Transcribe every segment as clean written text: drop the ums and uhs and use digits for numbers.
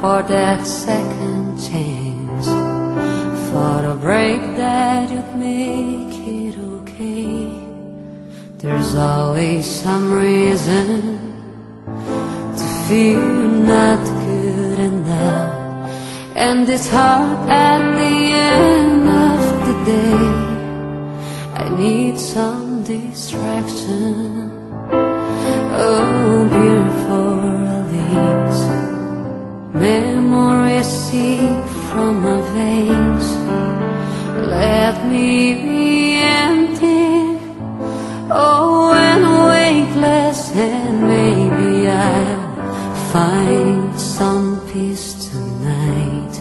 for that second chance, for a break that would make it okay. There's always some reason to feel not good enough, and it's hard at the end of the day. I need some distraction. Oh, beautiful release, memories seep from my veins. Let me be empty, oh, and weightless, and maybe I'll find some peace tonight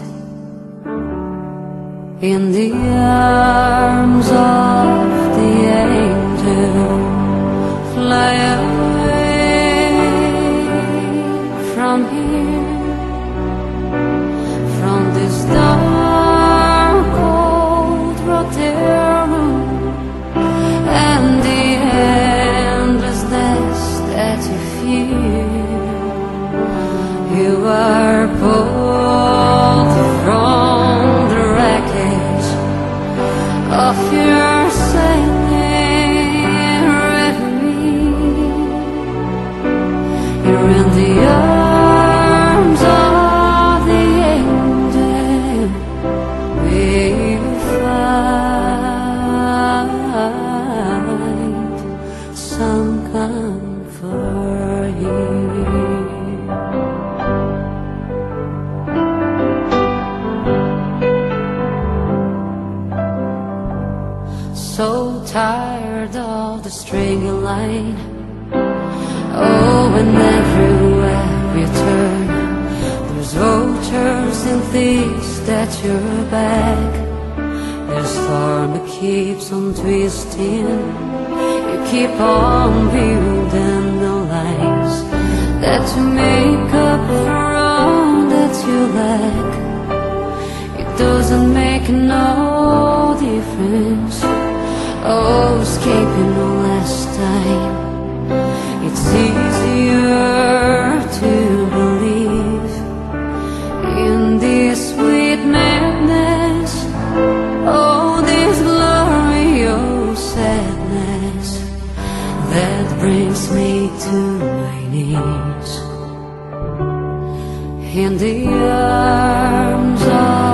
in the arms of the angel. Fly away from here, from this dark cold room, and the endlessness that you feel. You are pulled from the wreckage of your sailing reverie. You're in the arms of the angel, where you find some comfort here. So tired of the string line. Oh, and everywhere we turn, there's vultures and thieves that you're back. There's storm that keeps on twisting. You keep on building the lies that you make up for all that you lack. It doesn't make no difference. Oh, escaping the last time. It's easier to believe in this sweet madness. Oh, this glorious sadness that brings me to my knees in the arms of